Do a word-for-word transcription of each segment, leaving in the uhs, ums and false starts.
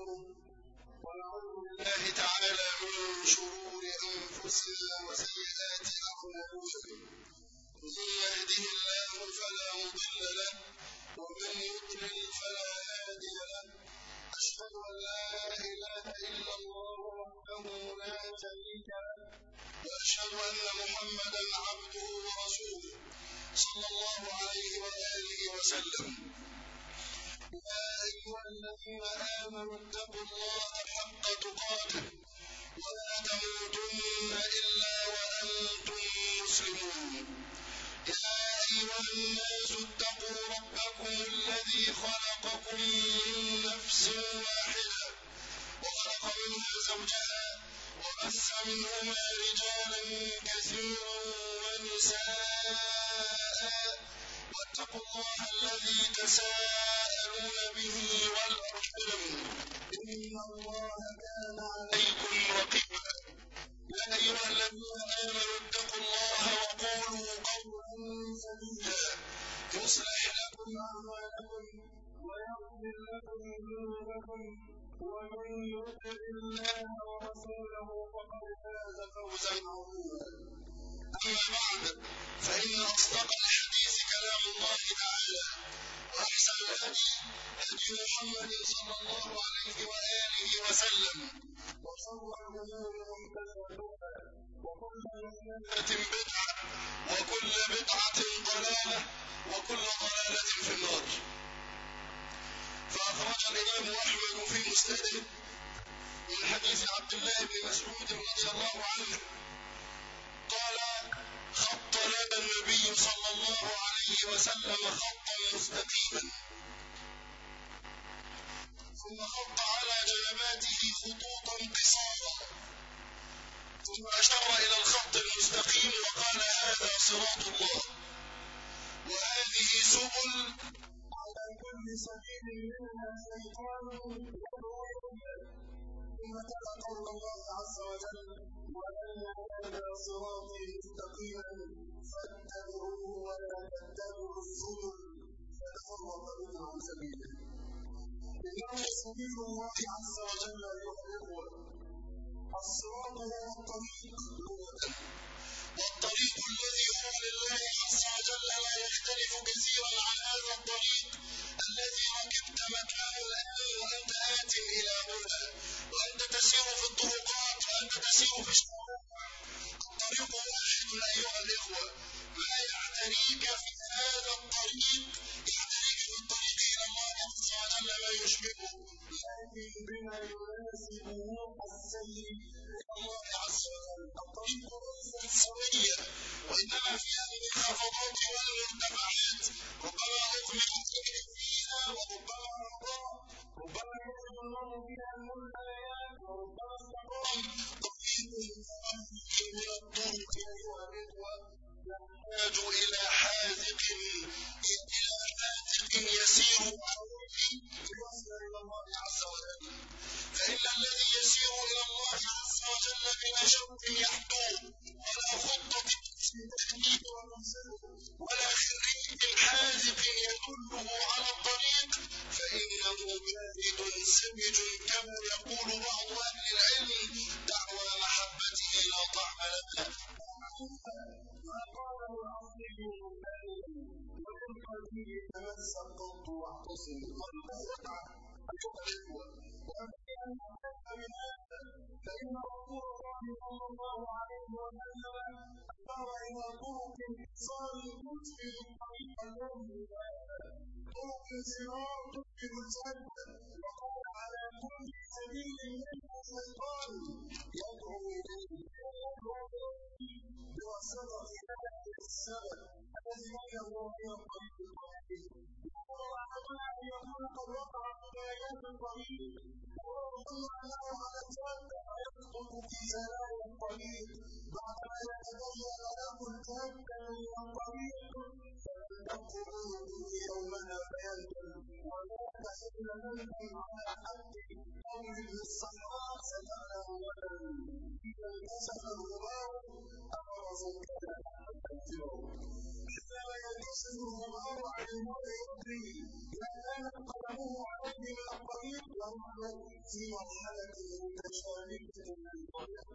ونستغفره ونعوذ بالله تعالى من شرور أنفسنا وسيئات أعمالنا، من يهده الله فلا مضل له ومن يضلل فلا هادي له. أشهد أن لا إله إلا الله وحده لا شريك له، وأشهد أن محمدا عبده ورسوله صلى الله عليه وآله وسلم. يا أيها الذين آمنوا اتقوا الله حق تقاته ولا تموتن إلا وأنتم مسلمون. يا أيها الناس اتقوا ربكم الذي خلقكم من نفس واحدة وخلق منها زوجها وبث منهما رجالا كثيرا ونساء، واتقوا الله الذي تساءلون به والأرحام إن الله كان عليكم رقيبا. يا أيها الذين آمنوا اتقوا الله وقولوا قولا سديدا يصلح لكم أعمالكم ويغفر لكم ذنوبكم، ومن يطع الله ورسوله فقد فاز فوزا عظيما. أما بعد، فإن أصدق الحديث كلام الله تعالى، وأحسن الهدي هدي محمد صلى الله عليه وآله وسلم، وشر الأمور محدثاتها، وكل محدثة بدعة، وكل بدعة ضلالة، وكل ضلالة في النار. فأخرج الإمام أحمد في مسنده من حديث عبد الله بن مسعود رضي الله عنه قال: خط لنا النبي صلى الله عليه وسلم خطا مستقيما، ثم خط على جنباته خطوطا قصارا، ثم أشار إلى الخط المستقيم وقال: هذا صراط الله، وهذه سبل، على كل سبيل منها شيطان يدعو إليه. ثم تلا قول الله عز وجل: وأن هذا صراطي مستقيما فاتبعوه ولا تتبعوا السبل فتفرق بكم عن سبيله. إنه سبيل الله عز وجل أيها الإخوة. الصراط هو الطريق لغة، والطريق الذي هو لله عز وجل لا يختلف كثيرا عن هذا الطريق الذي ركبت مكانه الآن وأنت آت إلى هنا، وأنت تسير في الطرقات، وأنت تسير في الشوارع. الطريق واحد أيها الإخوة. ما يعتريك في هذا الطريق يعتريك في الطريق إلى الله عز وجل ما يشبهه، لكن بما يناسب السير إلى الله عز وجل. الطريق ليست سوية، وإنما فيها الانخفاضات والمرتفعات، ربما أغمق فيها وربما أرضاء، ربما يجد الله فيها المنايات وربما استقام. طريق من الطرق أيها الإخوة يحتاج إلى حاذق إلى حاذق يسير عليه ليصل إلى الله عز وجل. فإن الذي يسير إلى الله عز وجل بلا شوك يحدوه، ولا خطة تهديه وترسله، ولا خريج حاذق يدله على الطريق، فإنه باهت سمج كما يقول بعض أهل العلم: دعوى محبته لا طعم لها. ما قاله العصري وللقدير تمسك قط واعتصم قلب وقع. أيها الإخوة، وأبي أن أحب من هذا، فإن رسول الله صلى الله عليه وسلم أشار إلى طرق اتصال تشبه الطريق الذي هذا، طرق صراط تشبه الجنة، وقال: على كل سبيل منها شيطان يدعو إليه بواسطة هذا السبب الذي بين وبين الطريق الطريق. وربما أن يكون قد وقع في آيات الطريق، وربما أنه على الجادة فيسقط في زلال الطريق بعدما يتبين له الجادة من الطريق، فينتقل به يومها فيندم، ولا تحل ندم على حد قول بالصحراء ستعلم غدا إذا انكشف الغبار أبرز كان حتى ينكشف الغبار عن المرء يدري ما كانت قد يعلمه عليه من الطريق ونحن في مرحلة متشابكة للغاية.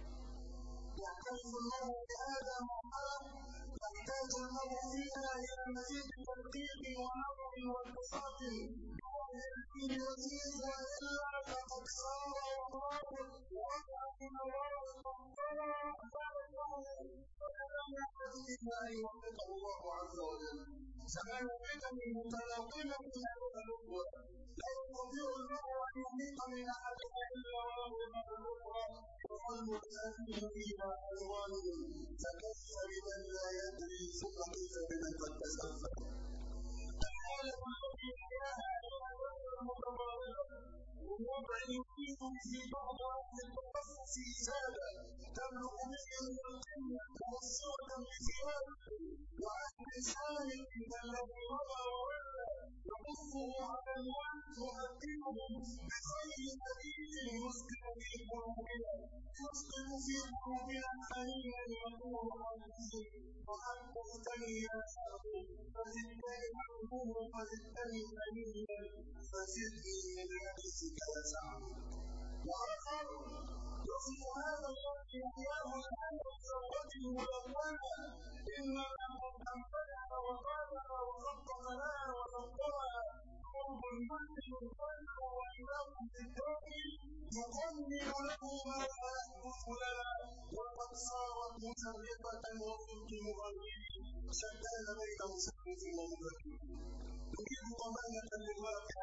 يعترف المرء بهذا مرحلة يحتاج المرء فيها إلى مزيد تدقيق ونظر واتساق بوجه الوزير، وإلا فقد صار والله وضع نواقض الطلع فله فلم يحدث إلا أن يوفقه الله عز وجل. زمان فتن متلاقمة هذا الأخوة، لا يستطيع المرء أن يميت من أحدها إلا وله من الأخرى يظل الآثم فيها ألوانه، فكيف بمن لا يدري ثم كيف بمن قد تسفل. الحالة التي نحياها أيها الأخوة المتضاربة والوضع يفيد في بعض أهل التخصص إزالة تبلغ به من القمة مبصرة بثيابه، وأهل سالك الذي مضى وولى يقصه على الوقت ويقيمه بخير حديث يسكن في قلوبنا يسكن في قلوبنا حنينا يقول حديث وحق اغتني يا شعبي فزدني حبه فزدني حنينا فزدني من حديثك يا شعبي. وآخر يصف هذا الوقت يحياه الآن بثروة ملونة إنما قد أنفتح وقالها وخطط لها وسطرها قرب المسجد الخلق وإمام الدين يقنن له ما لا يحدث لنا، وقد صارت مسرقة وصلت مغربين شتان بين مسرف ومذكر. نريد ضمانة للواقع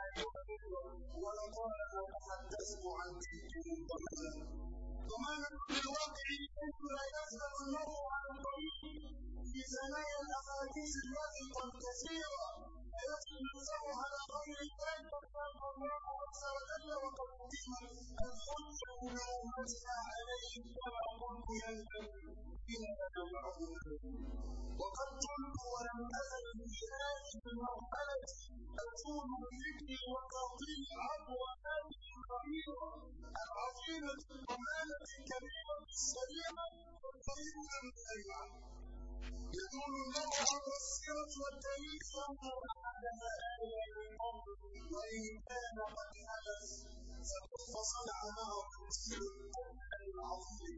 ولقد تحدثت عن تلك الضمانة. ضمانة للواقع حيث لا يسأل المرء عن الطريق في ثنايا الأحاديث الواثقة الكثيرة فيجد نفسه على غير ذلك فقال الله عز وجل وقد قدمت الحجة لأمتنا عليه كما قلت ينبغي فيما تجمعون. وقد قلت ولم أزل في هذه المرحلة أزول بفكري وتعطيل عبر هذه الخريطة العظيمة الضمانة الكبيرة السريعة والطريقة المسرعة. يدل المرء على السيرة والتاريخ ينظر أحد هؤلاء القوم وإن كان قد حدث فكيف صنع معه تمثيل القرآن العظيم.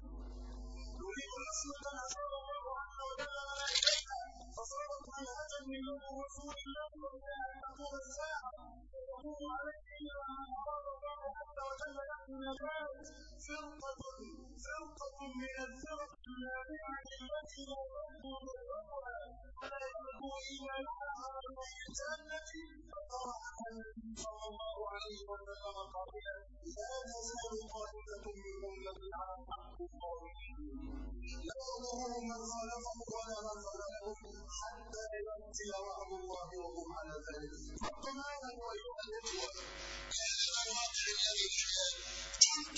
نريد نسمة أشار الله عز وجل لنا إليها فصارت منهجا من رسول الله وكان تقوم الساعة وتقوم عليه إلا من أراد الله عز وجل له النجاة فرقة فرقة من الفرق النابعة التي لا يرجو ضرها ولا يرجو إيمانها على الجنة فطرحها النبي صلى الله عليه وسلم قائلا لا تزال طائفة من أمتي على الحق الظاهرين لا يضرهم من خالفهم ولا من خالفهم حتى يأتي وعد الله وهم على ذلك. فالضمانة أيها الإخوة هذا الواقع الذي كنت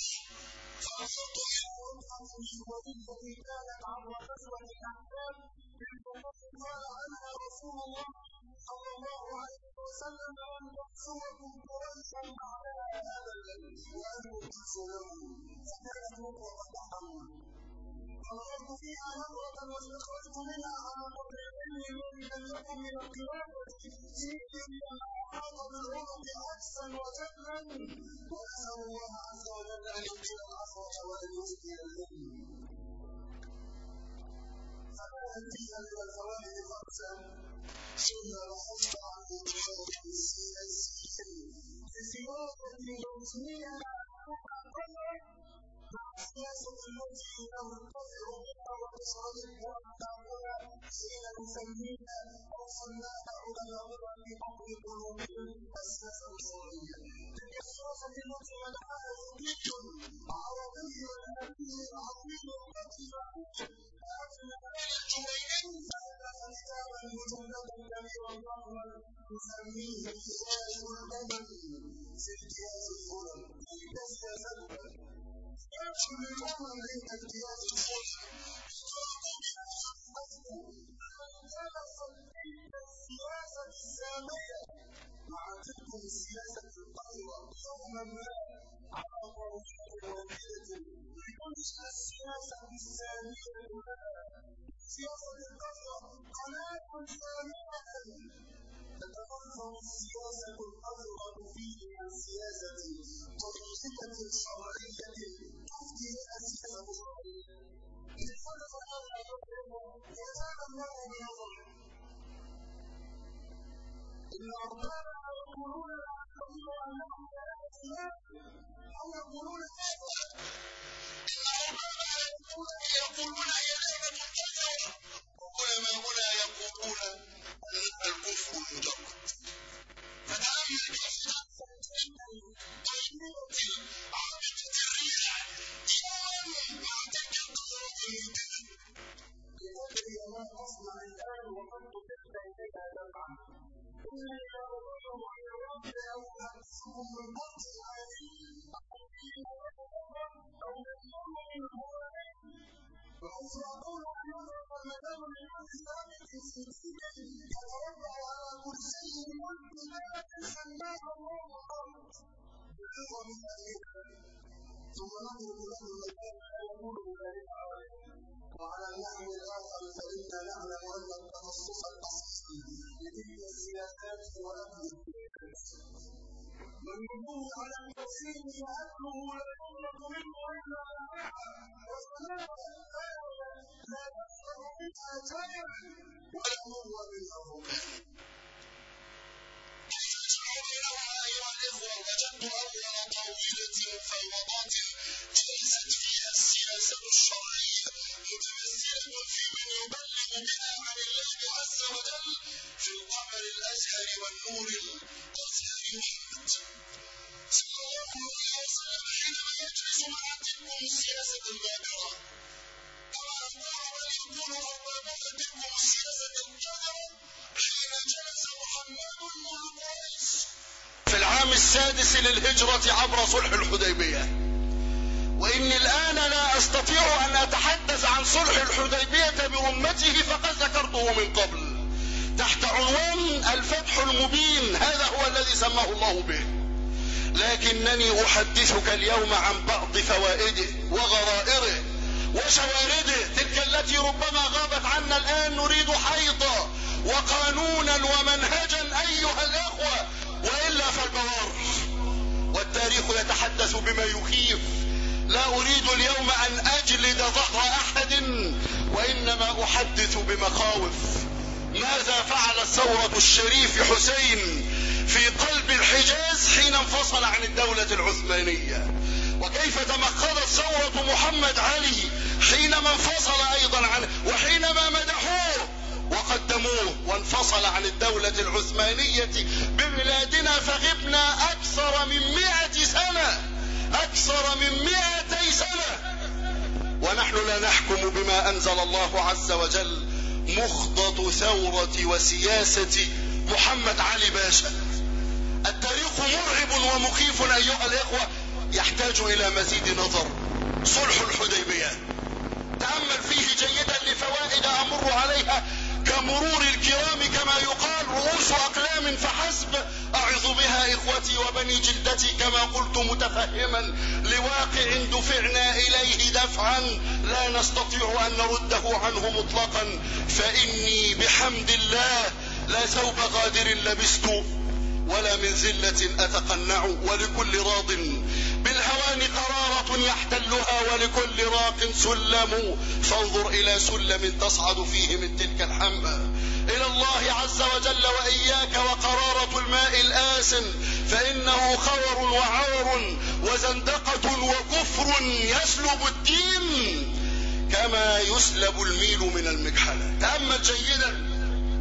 فأصبت إلى وقعة التي كانت عبر غزوة الأحزاب قال عنها رسول الله صلى الله عليه وسلم أن تحصركم قريشا بعدها أبدا وأن تحصرهم فكانت وقعة تحمل. فنظرت فيها نظرة واستخرجت منها على قدر علمي ممكن لكم من الخلافة فيه أن أحاط بالعمر عكسا وجهلا ونسأل الله عز وجل أن يبقي العفو وأن يبقي الذل. فأتيها من الفوائد خمسة ثم لاحظت عن التفاوت السياسي في سياسة يومية السياسة التي نرتفع بها وتصادقها أعداؤنا حين نسميها أو صنعها علماؤنا في بعض قلوبهم السياسة الشرعية. تلك السياسة التي منعها يهودي عربي نبي عظيم قتل أجل الجوينين فألف كتابا مجلدا كبيرا ضخما نسميه كتاب الأمم في امتياز الظلم. تلك سياستنا يدخل الأمم عند امتياز الظلم تلك السياسة السامية مع تلك السياسة القذرة يوما ما على طريقة وكيلة لكل السياسة السامية لها سياسة القذرة قناة سامية تتفرق السياسة الأفضل فيه عن سياسة طريقة شرعية تفضي إلى سياسة شرعية. لفرق هذا وكان الله بنظره. إن أربابا يقولون لا نستطيع أن نحن لا أو يقولون هذا. إن أربابا يقولون هي لعبة كذا، وعلماؤنا يقولون أنها الكفر المجرد. فتأمل كيف تأثير طيبة عابقة الريح يوم مع تلك القدرات الممكنة. لتدري ما تصنع الآن وقد تفت إليها تفعل. إني لأظن أن الرب أو أحسهم من بطن العالمين أو من ضمن الهوائي وحيث يقول أن يضرب المدام للناس ثابت في سلسلة يتربع على كرسي الملك لا سماه الله الأرض بعظم أهلها ثم نضرب له المكان فيقول ذلك عليه. وعلى النحو الآخر فإنا نعلم أن التخصص الأصلي لتلك السياسات هو أخذ والنبوه على التوحيد وأكله لا يملك منه إلا وصلاة لا يفرغ منها تائب ولا مر منها ركاب. كيف تجمع بينها أيها الإخوة؟ وجدت أول طاولة مفاوضات جلست فيها السياسة الشرعية متمثلة في من يبلغ بها عن الله عز وجل في القمر الأزهر والنور الأزهر محمد صلى الله عليه وسلم حينما يجلس مع تلكم السياسة البابرة. كما أخبر من يقول أربابها تلكم السياسة الجاهرة حين جلس محمد ملك قريش في العام السادس للهجرة عبر صلح الحديبية. وإني الآن لا أستطيع أن أتحدث عن صلح الحديبية برمته فقد ذكرته من قبل تحت عنوان الفتح المبين، هذا هو الذي سماه الله به. لكنني أحدثك اليوم عن بعض فوائده وغرائره وشوارده، تلك التي ربما غابت عنا الآن. نريد حيطة وقانونا ومنهجا أيها الأخوة، وإلا فالبوار. والتاريخ يتحدث بما يخيف. لا أريد اليوم أن أجلد ظهر أحد، وإنما أحدث بمخاوف. ماذا فعل الثورة الشريف حسين في قلب الحجاز حين انفصل عن الدولة العثمانية؟ وكيف تمخضت ثورة محمد علي حينما انفصل أيضا عنه، وحينما مدحوه وقدموه وانفصل عن الدولة العثمانية ببلادنا، فغبنا أكثر من مئة سنة أكثر من مئتي سنة ونحن لا نحكم بما أنزل الله عز وجل. مخضط ثورة وسياسة محمد علي باشا. التاريخ مرعب ومخيف أيها الإخوة، يحتاج إلى مزيد نظر. صلح الحديبية تأمل فيه جيدا لفوائد أمر عليها كمرور الكرام، كما يقال رؤوس أقلام فحسب. أعظ بها إخوتي وبني جلدتي كما قلت متفهما لواقع دفعنا إليه دفعا لا نستطيع أن نرده عنه مطلقا. فإني بحمد الله لا ثوب غادر لبست ولا من ذلة أتقنع، ولكل راض بالهوان قرارة يحتلها، ولكل راق سلم فانظر إلى سلم تصعد فيه من تلك الحمى إلى الله عز وجل. وإياك وقرارة الماء الآسن، فإنه خور وعور وزندقة وكفر يسلب الدين كما يسلب الميل من المكحلة. تأمل جيدا.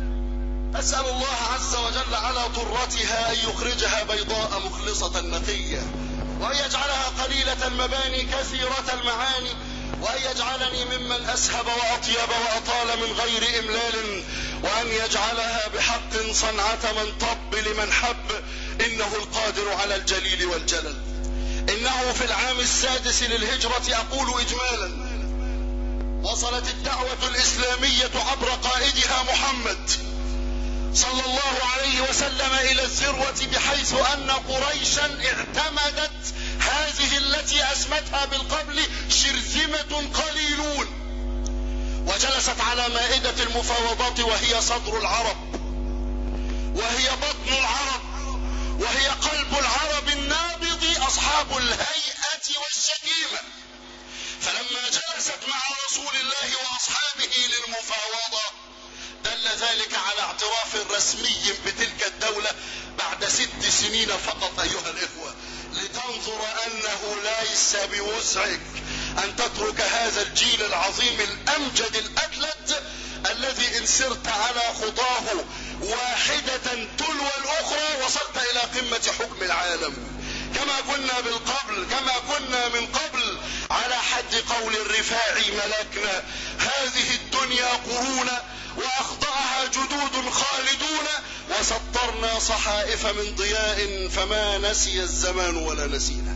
أسأل الله عز وجل على طرتها أن يخرجها بيضاء مخلصة نقية، وأن يجعلها قليلة المباني كثيرة المعاني، وأن يجعلني ممن أسهب وأطيب وأطال من غير إملال، وأن يجعلها بحق صنعة من طب لمن حب، إنه القادر على الجليل والجلل. إنه في العام السادس للهجرة، أقول إجمالا، وصلت الدعوة الإسلامية عبر قائدها محمد صلى الله عليه وسلم إلى الذروة، بحيث أن قريشا اعتمدت هذه التي أسمتها بالقبل شرذمة قليلون، وجلست على مائدة المفاوضات وهي صدر العرب، وهي وهي بطن العرب وهي قلب العرب النابض أصحاب الهيئة والشكيمة. فلما جلست مع رسول الله وأصحابه للمفاوضة دل ذلك على اعتراف رسمي بتلك الدولة بعد ست سنين فقط أيها الإخوة، لتنظر أنه ليس بوسعك أن تترك هذا الجيل العظيم الأمجد الأجلد الذي إن سرت على خطاه واحدة تلو الأخرى وصلت إلى قمة حكم العالم، كما كنا بالقبل كما كنا من قبل على حد قول الرفاعي ملكنا هذه الدنيا قرون وأخطأها جدود خالدون وسطرنا صحائف من ضياء فما نسي الزمان ولا نسينا.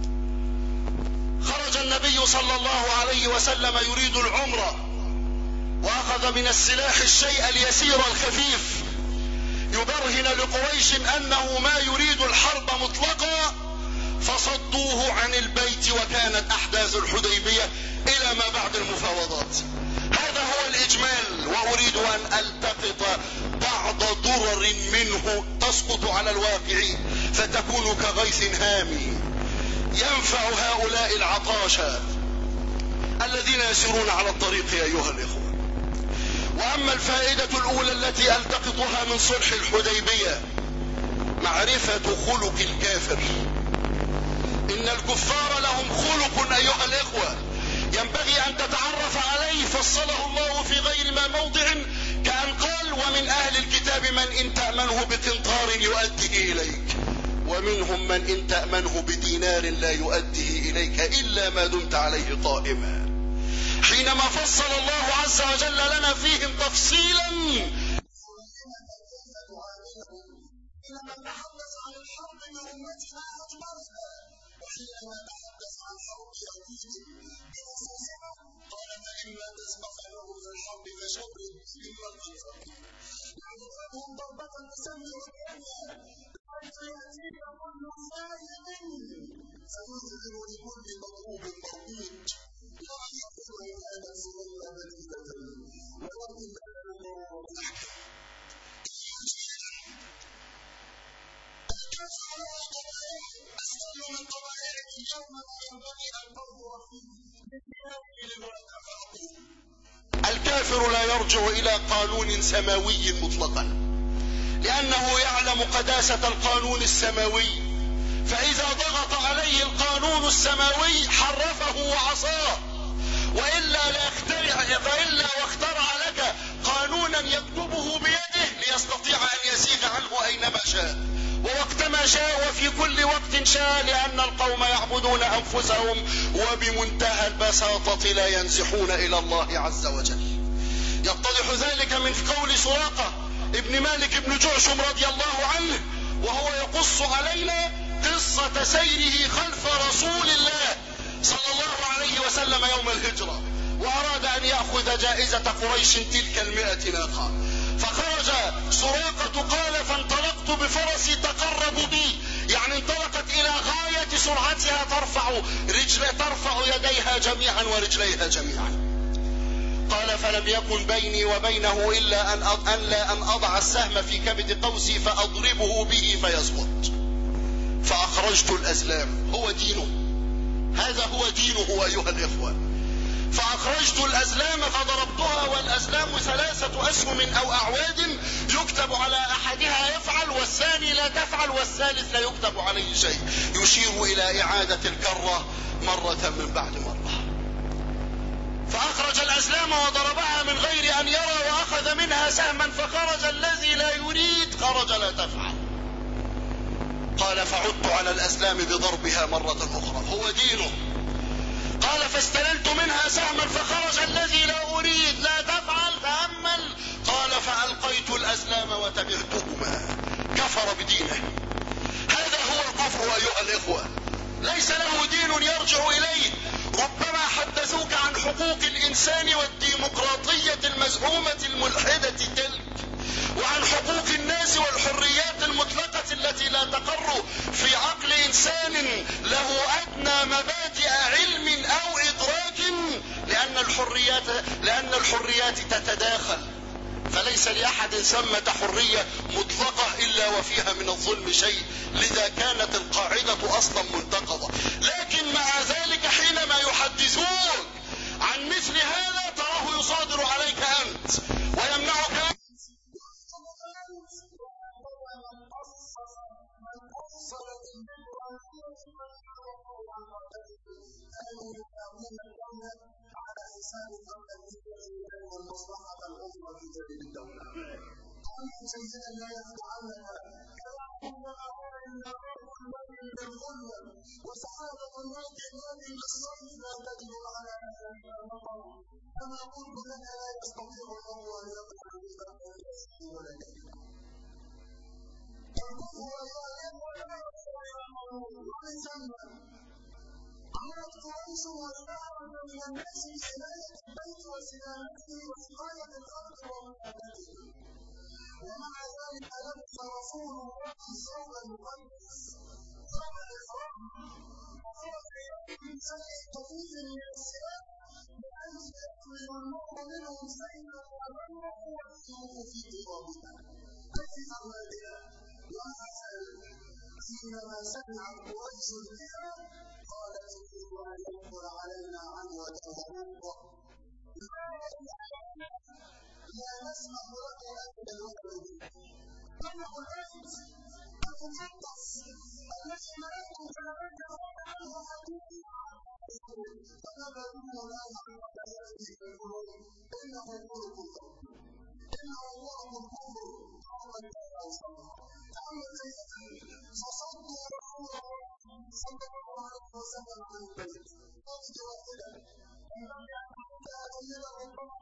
خرج النبي صلى الله عليه وسلم يريد العمرة وأخذ من السلاح الشيء اليسير الخفيف يبرهن لقريش أنه ما يريد الحرب مطلقا، فصدوه عن البيت وكانت أحداث الحديبية إلى ما بعد المفاوضات. هذا هو الإجمال، وأريد أن ألتقط بعض ضرر منه تسقط على الواقع فتكون كغيث هامي ينفع هؤلاء العطاشى الذين يسيرون على الطريق أيها الإخوة. وأما الفائدة الأولى التي ألتقطها من صلح الحديبية معرفة خلق الكافر. إن الكفار لهم خلق أيها الإخوة ينبغي أن تتعرف عليه، فصله الله في غير ما موضع كأن قال ومن أهل الكتاب من إن تأمنه بقنطار يؤديه إليك ومنهم من إن تأمنه بدينار لا يؤديه إليك إلا ما دمت عليه قائما. حينما فصل الله عز وجل لنا فيهم تفصيلا لما نتحدث عن الحرب من أمتنا أكبرها، وحينما نتحدث عن حرب يهود بأساسها قال فإما تسبق له في الحرب فشبر إما الكفر يعني فهم ضربة تسمي واليمنى بحيث يأتيك كل فائد فيظهر لكل مطلوب مربوط لا يقول إن هذا سنة بديلة ولكن هذا الله أحكم. أسأل من قبائل اليوم ما ينبغي أن تنظر فيه. الكافر لا يرجع إلى قانون سماوي مطلقا لأنه يعلم قداسة القانون السماوي، فإذا ضغط عليه القانون السماوي حرفه وعصاه، وإلا لا يخترع فإلا واخترع لك قانونا يكتبه بيده ليستطيع أن يسيغ عنه أينما شاء ووقتما شاء وفي كل وقت شاء، لأن القوم يعبدون أنفسهم وبمنتهى البساطة لا ينزحون إلى الله عز وجل. يتضح ذلك من قول سراقة ابن مالك بن جعشم رضي الله عنه وهو يقص علينا قصة سيره خلف رسول الله صلى الله عليه وسلم يوم الهجرة، وأراد أن يأخذ جائزة قريش تلك المئة ناقة، فخرج سراقة قال فانطلقت بفرسي تقرب بي، يعني انطلقت إلى غاية سرعتها ترفع رجل ترفع يديها جميعا ورجليها جميعا. قال فلم يكن بيني وبينه إلا أن أن لا أن أضع السهم في كبد قوسي فأضربه به فيسقط، فأخرجت الأزلام. هو دينه، هذا هو دينه أيها الإخوة. فأخرجت الأزلام فضربتها، والأزلام ثلاثة أسهم أو أعواد يكتب على أحدها يفعل والثاني لا تفعل والثالث لا يكتب عليه شيء، يشير إلى إعادة الكرة مرة من بعد مرة. فأخرج الأزلام وضربها من غير أن يرى وأخذ منها سهما فخرج الذي لا يريد خرج لا تفعل. قال فعدت على الأزلام بضربها مرة أخرى، هو دينه. قال فاستللت منها سهما فخرج الذي لا أريد لا تفعل تأمل. قال فألقيت الأزلام وتبعتهما، كفر بدينه. هذا هو الكفر أيها الإخوة، ليس له دين يرجع إليه. ربما حدثوك عن حقوق الإنسان والديمقراطية المزعومة الملحدة تلك، وعن حقوق الناس والحريات المطلقة التي لا تقر في عقل إنسان له أدنى مبادئ علم أو إدراك، لأن الحريات لأن الحريات تتداخل فليس لأحد ثمة حرية مطلقة إلا وفيها من الظلم شيء، لذا كانت القاعدة أصلا منتقضة. لكن مع ذلك حينما يحدثوك عن مثل هذا تراه يصادر عليك أنت ويمنعك. على حساب الدولة والمصلحة العظمى في ذلك الدولة. قانون سيدا لا يخدعننا كما كنا نقول ان الرب الذي بالظلم وسعادة الموت الذي بالصيف لا تدل على ذلك المطر. كما قلت لك لا يستطيع الله ان يقع بذلك ولا كذب. الكفر والظالم ولا يصل الى المولود ومن ثم عملت قريش والدعوة من الناس بحماية البيت وسلامته وسقاية الأرض ومنابته، ومع ذلك لبس رسول الله الثوب المقدس ثوب الإحرام وخرج إليه من سبع طفيف من السلاح بحيث يقتل المرء منهم سيفا ومنه والسيوف في ترابها. أي أولادنا وأسأل حينما سمعت قريش بها قالت يريد أن يدخل علينا عنوة وغوطة لا نسمح له أبدا وأبدا. إنه البيت المقدس الذي ملكه فلم عنه حديث فنبذوه الآن عن يأتي بالقلوب إنه خلق الأرض إنه الله الكفر قوما كافرا. تعمل سيدنا فصدوا رسول الله صلى الله عليه وسلم عن البيت قلت واحدة لم يكن أجل الله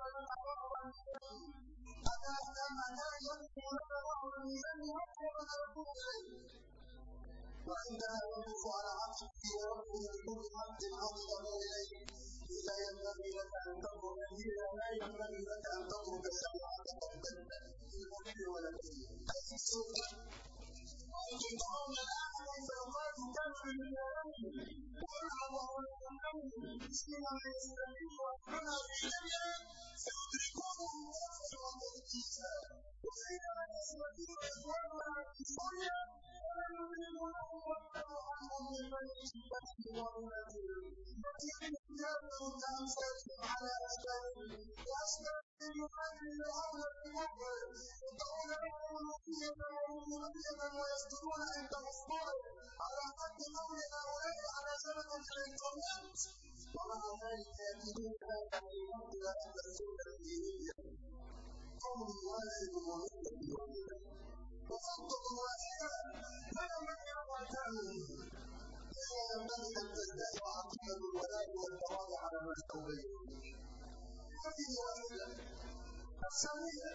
أنا أما لا يكون له من يكون له إليه. وعندما يقف على عبده وربه بكل عبد عظم إليه لا ينبغي لك أن تترك إلا لا ينبغي لك أن تترك الشريعة قبلا في الملك ولا في السلطة. وأنتم ترون الآن كيف يقال كافر باليمين ويلعب اليمين فيما يستطيع ربنا في الدنيا فيدركونه كافر وتركيزا، وحينما يستطيع إخواننا في سوريا ولا يريدون أن يرفعوا عنهم من بيت الفتح وأولادهم يأتيهم كافر كأمثالهم على أشباههم وأشباههم يحاول الأرض بالكفر يدعون لهم ملوكية وربوبية ويصدرون عند مصدره على قد قول هؤلاء على زمن الإنترنت، ومع ذلك يجدون هذا في الأرض أهل السنة الدينية قول واحد ومدة واحدة وخطة واحدة فلا من يرضى تعمل. لا ينبغي أن تزدهر عقيدة الولاء والبراء على ما استوى. هذه واحدة. الثانية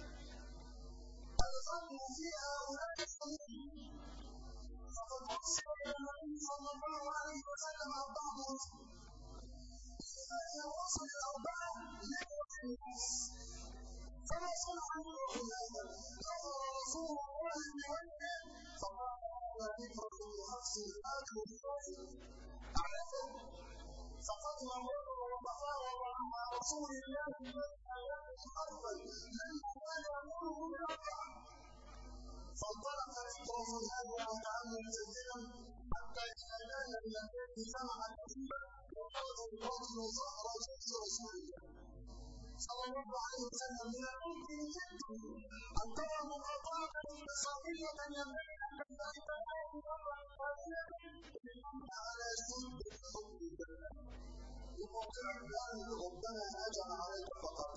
الظن في هؤلاء الصالحين فقد وصل إلى النبي صلى الله عليه وسلم أربعة رسل فإذا وصل الأربعة يدعو الناس فما صنع منهم هذا نظر رسول الله بوجهه فقال أنا ذكر بحفظ الآكل بوجهه أعرفه فقدم الرجل وتفاوض مع رسول الله الذي حرفا لم كان يأمره بالأربعة فانطلق ذكره هذا وتعلم سجلا حتى إذا كان من البيت سمع كثيرا وخرج الرجل ظهر جيش رسول الله صلى الله عليه وسلم. من الممكن جدا أن ترى مخاطبة بصحية ينبغي أن تنتهي الآن مرة قليلة لنمت على جند الحب يقاطعك بأن ربنا أجر عليك فقط.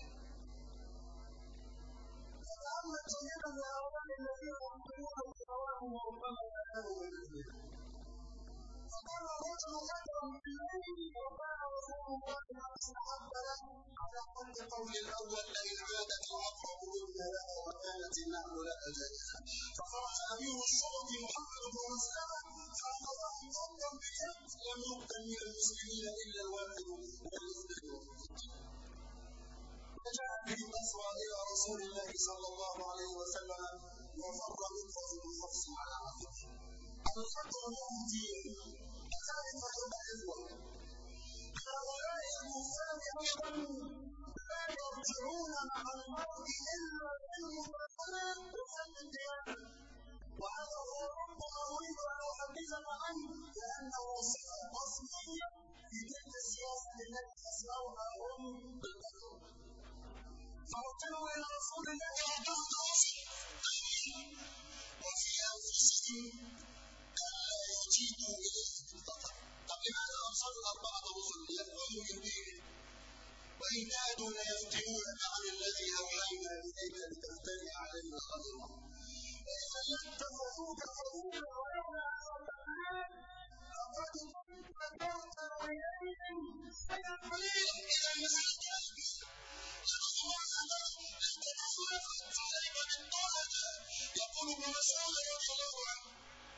فتأمل جيدا لهؤلاء الذين يقولون بهواهم وربما كانوا من الهدى. فقال الرجل ذكرا بالليل وكان رسول الله قد استحب له على قول قول الاول لئن عادت العقرب قلنا لها وكانت النعم لها جائحه. فخرج امير الشرطه محمد بن مسلمه فاخذه ضربا باليد لم يقتل من المسلمين الا الواحد والاثنين. فجاء به الاسرى الى رسول الله صلى الله عليه وسلم وفر منفذ بالحفص على عقله. الخطر له دين كذلك الإخوة هؤلاء الكفار أيضا لا يرجون يجتمعون مع المرء إلا بالمباشرة وفي القيامة. وهذا هو ربما أريد أن أحدثك عنه لأنه صفة أصلية في تلك السياسة التي أسموها هم بالقلوب. فارجعوا إلى رسول الله وفي أنفسهم ألا يجيبوا إليه فقط. طب لماذا أرسلوا الأربعة رسل ليفهموا من دينه؟ وإن كادوا ليفتنونك عن الذي أوحينا إليك لتفتري علينا غيره. وإذا اتخذوك خليلا ولولا أن لقد كنت ترسل إليهم شيئا قليلا. إذا مسألة يقول ابن مسعود رضي الله عنه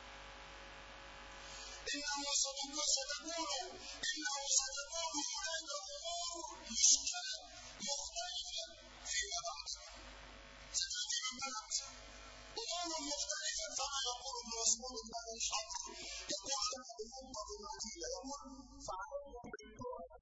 إنه ستكون إنه ستكون هناك أمور مشكلة مختلفة فيما بعد. ستأتي من بعد أمور مختلفة كما يقول ابن مسعود هذا الحق. يقول لنا بخطة متينة يقول فعليكم بالتوبة.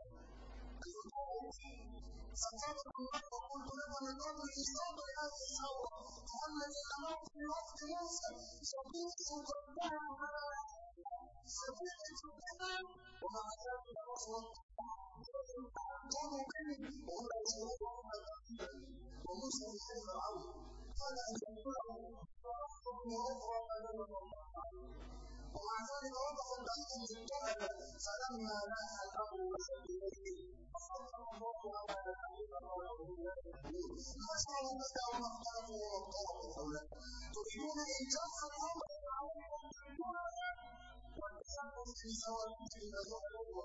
فقال الله وقلت لك من قبل إصابة هذه الثورة التي أمرت في وقت موسى شديد قدها على سبيل الكتاب ومع ذلك أصلا قالوا به وهم يسألون وموسى بن فرعون قال أن يقوله فرصة أخرى ومع ذلك وقفوا بينهم بالطلبة فلما نهى الأمر وسبيله فصدق الله على نسأل متى ونختلفوا ونختلفوا حوله تريدون إنجاز الأمر والتسبب في سواء المزور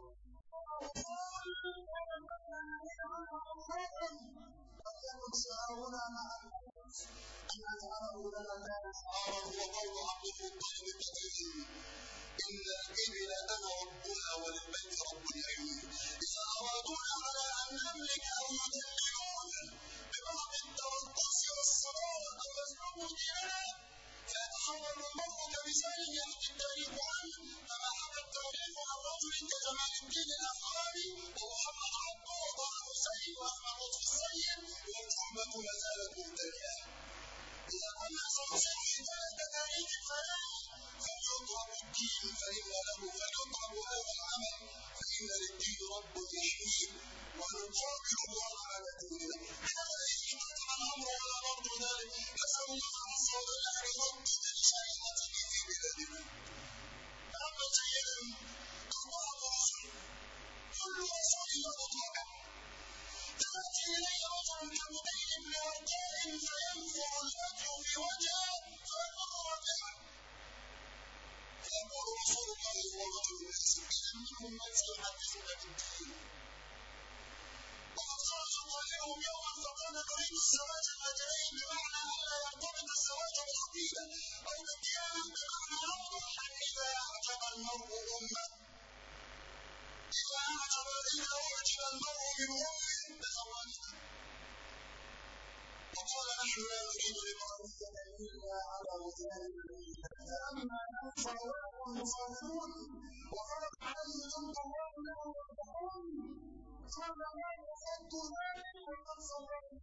قد يكن شعارنا مع الناس أن نجعله لنا كان شعارا وقول عبد المطلب الكثير إن الإبل أنا ربها وللبيت رب يحيي. إذا أرادونا على أن نملك أو يدللون ببعض الترقص والصلاة أو يسلبوا ديننا فيتحول المرء كمثال يحكي التاريخ عنه كما حكى التاريخ عن رجل كجمال الدين الأفغاني ومحمد عبده وطه حسين وأحمد لطفي السيد والتهمة ما زالت مبتدئة. إذا كنا سنصل حكاية تاريخ الفلاح فليطلب الدين فإن له فليطلب هذا العمل فإن للدين رب يحميه ونقابل الله على ديننا. هذا إذا كتب الأمر ولا نرد ذلك نسأل الله عز وجل أن يرد لشريعته في بلادنا. أما جيدا أربعة رسل كل رسول له طاعة. تأتي إلي رجل كمدين بن ورقاء فينفر الهدي في وجهه فيأمر رجعا فيقول رسول الله هو رجل يسأل منهم من سيحدثك بالدين. وقد خرج قائلهم يوما فقال نريد الزواج الأجرين بمعنى ألا يرتبط الزواج بالعقيدة أو بالديانة بمعنى أوضح إذا أعجب المرء أمه إذا أعجب إذا أعجب المرء بأمه بزواجها. وقال نحن لا نريد لبعضية إلا على وجهه فأما أنفع لكم مصادرون وخلق عليه جنب الله له يرتقون قال لا يصد ذلك وقد صدقنا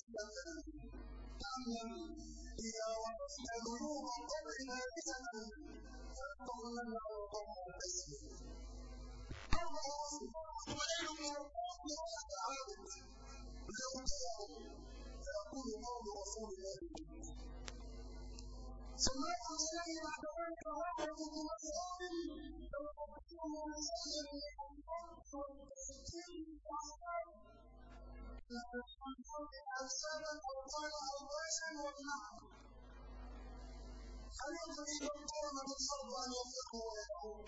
تعلم إذا وقفت ذنوب القبر نافذة فاتقوا لنا وقوم التسليم. أربع وصفات وليل من القوم وحتى عابد لأوتيهم فيقول قول رسول الله سمعت إليه بعد ذلك وقفت بمسائل فوقفته من سجن الحق والتسكين وأصحابه لأن قول أجسادا أو قال أوباشا وبنحو هل يدري دكتور من الحرب أن يفقه ويقول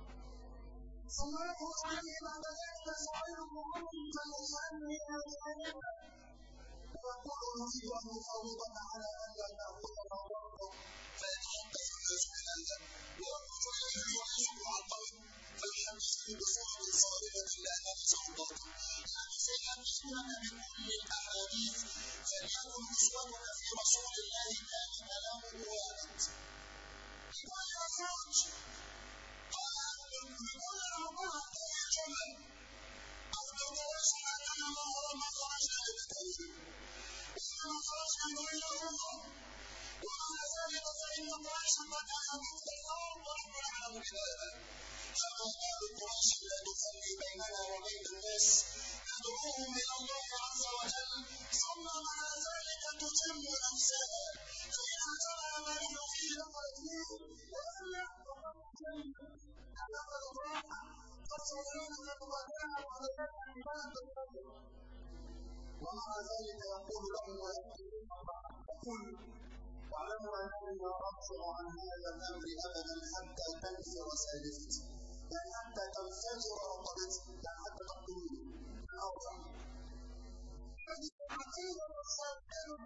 سمعته عليه بعد ذلك سعيد بن عمرو فيسألني عن الآيات ويقول نريد أن نفوضك على أن لا نأخذ موضوعك فيتحدث الناس بهذا ويخرج إليه ويصب عن قوله فيحدثني بصورة صارمة لأنها سأضغط يعني سيحدثونك بكل الأحاديث فليكن أسوتك في رسول الله كان كلامه واحد. لكل أخرج قال لكل أربعة جمل أخبرت رسول أننا ما خرجنا للتاريخ وإنما خرجنا نريد الله. ومع ذلك فإن قريشا قد أخذتك الأرض ونحن نعلم بهذا. فما بال قريش لا تخلي بيننا وبين الناس تدعوهم إلى الله عز وجل، ثم مع ذلك تتم نفسها. فإن اعتبر ما نحن فيه لقد فيه وإلا فقد تم لقد راح تصورون كتبتها وعليها عبادة الله. ومع ذلك يقول لهم يقول واعلموا أنني لا أرجع عن هذا الأمر أبدا حتى تنفر سالفتي، يعني حتى تنفجر رقبتي، يعني حتى تقتلوني من أرجع. هذه العقيدة والصادقة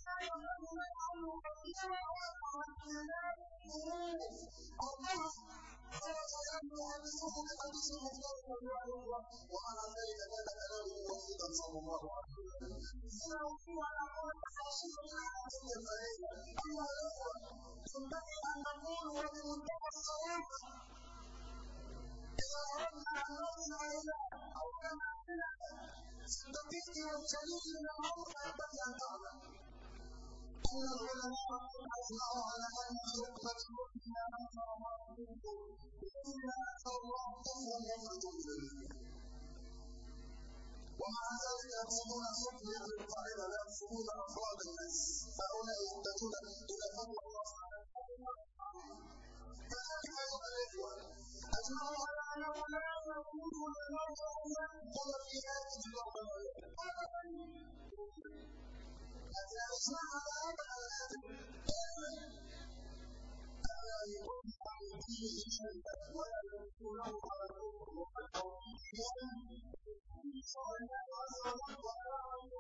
خرج يبدو حديثه بحديث مختلف ومع ذلك كان كلامه وحيدا صلى الله عليه وسلم. أما الأخوة ينبغي أن نقول وبمنتهى الصراحة إذا أردنا أن نرجع إلى أو كما الدقيق والجليل من الأمر ينبغي أن تعلم أن العلماء أجمعوا على أن ركبة المؤمن أكثر ما تكون وإن أكثر الله طفلا يخرج من المسجد. ومع ذلك يقصدون الحكم يعني القاعدة لا يقصدون أفراد الناس، هؤلاء يحتاجون إلى فتوى الله سبحانه وتعالى. كذلك أيها الإخوة أجمعوا على أنه لا يكون للمرء أن يدخل في هذه العملية لكن الإجماع على هذا الأمر ألا يكون عن دينه شيئا ولا يكون له على الكفر والتوحيد والله عز وجل ولا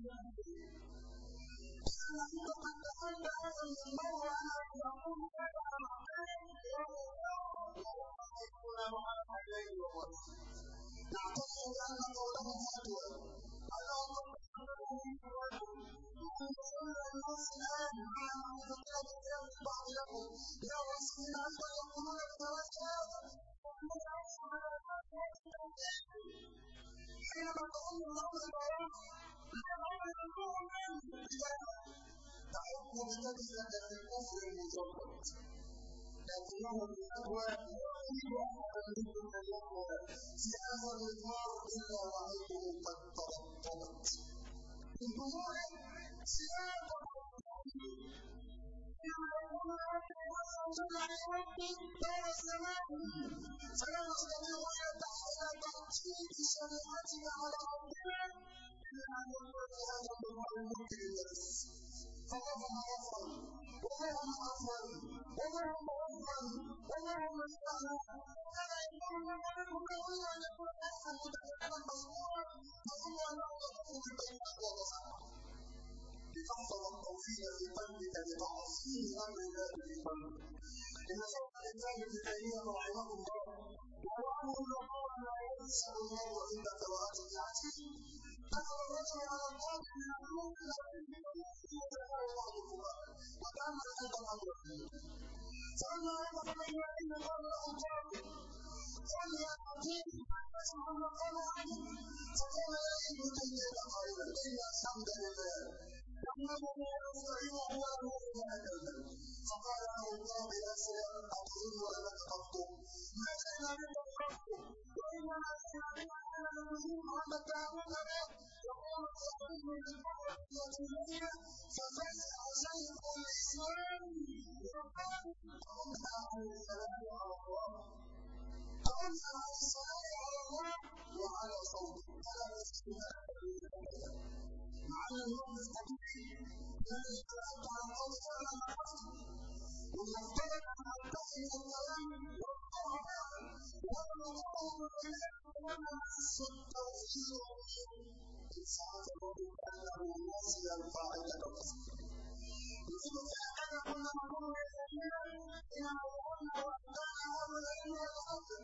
لأنه قد تحدى هذا المنبر على أن يقول هذا العقائد ولا يكون معنا إليه ووجه. نعتقد بأن قوله فتوى على وأن يصل الناس الآن مع معتقدات الكلام البعض لهم لا وصلين أيضا يقولون بجواز هذا حينما تظن الأمر براء الأمر المؤمن تحكم بتدخلك في الكفر المجرد لكنه بالفتوى لا يريد أحدا منكم أن يقول في هذا المضمار إلا وعيده قد ترطبت من دموعه سيادة دور الزمان فلا نستطيع أن نتحول تحقيق شريعتنا على ربنا إلا أن يكون هذا المضمار الممكن للنفس. فاللهم غفرا اللهم غفرا اللهم غفرا اللهم استعنا ولا يكون لنا كل أن يكون أحسن متكلما مصبورا نظن أنه يكون في البيت والرفع لتحفظ التوفيق في قلبك لتعظيم أمر الله في قلبك. إن شيخ الإسلام ابن تيمية رحمه الله وله المقام لا ينسى الله عندك وأجل العزيز أثر الرجل على القاضي من الأمور التي يتبعها الله القرآن وكان أيضا أمر الدين. فلما عرف الإيمان قال له القاضي قال يا قاضي أسمع المقام عنه فقال يا ابن تيمية قائلا إن الحمد لله نحمده ونستعينه ونستغفره هكذا. فقال له القاضي أسلم أقول أنك تخطب ما كان منك تخطب وإنما كان بك أن نزيد عند تعاملنا يقول الصحيح بالقوة التي ففزع شيخ الإسلام يقول أنهى عن السلام على الله أنهى عن السلام على الله وعلى صوته فلا يستطيع مع أن اليوم يستطيع أن يتلقى عن قول فعلا ما حصل ويفترض أن ينتهي من الكلام والطاعة وأن يقوم بالله وأن يحس التوفيق في ساعة الوقت أنه نسي الفاعل القصد. يجب أن كنا نقول للذين إنما قلنا وأبدأنا هذا العلم والحق